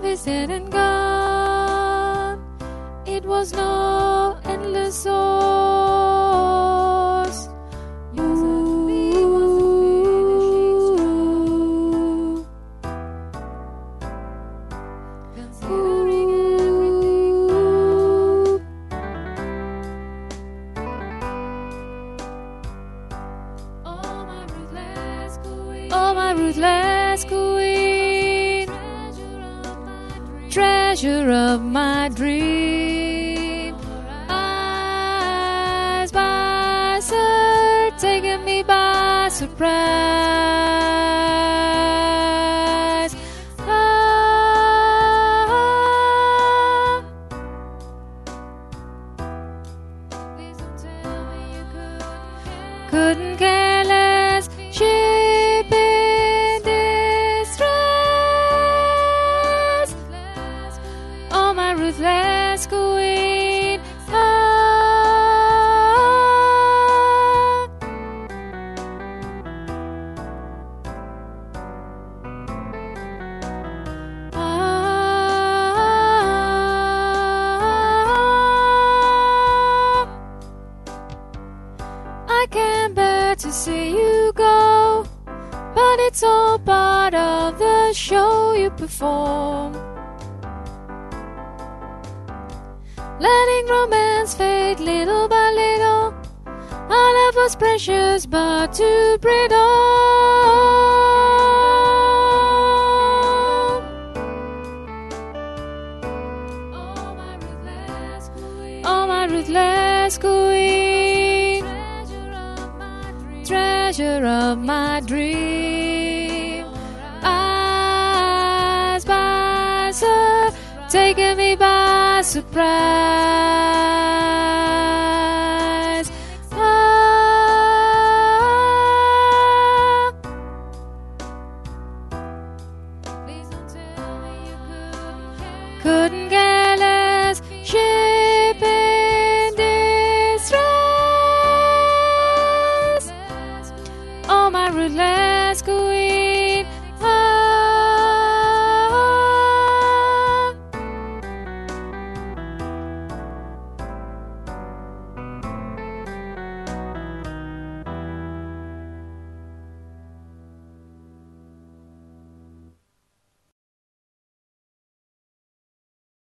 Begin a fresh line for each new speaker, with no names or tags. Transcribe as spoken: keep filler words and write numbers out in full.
is dead and gone. It was no endless source. Ruthless queen, treasure of my dream, eyes by her, taking me by surprise. Ah, please don't tell me you couldn't, couldn't care less. Ship in distress, oh my ruthless queen. Ah, ah, I can't bear to see you go, but it's all part of the show you perform. Letting romance fade little by little, our love was precious but too brittle. Oh my ruthless queen, oh my ruthless queen, treasure of my dream, eyes by her, taking me by surprise. Ah, please don't tell me you couldn't, couldn't get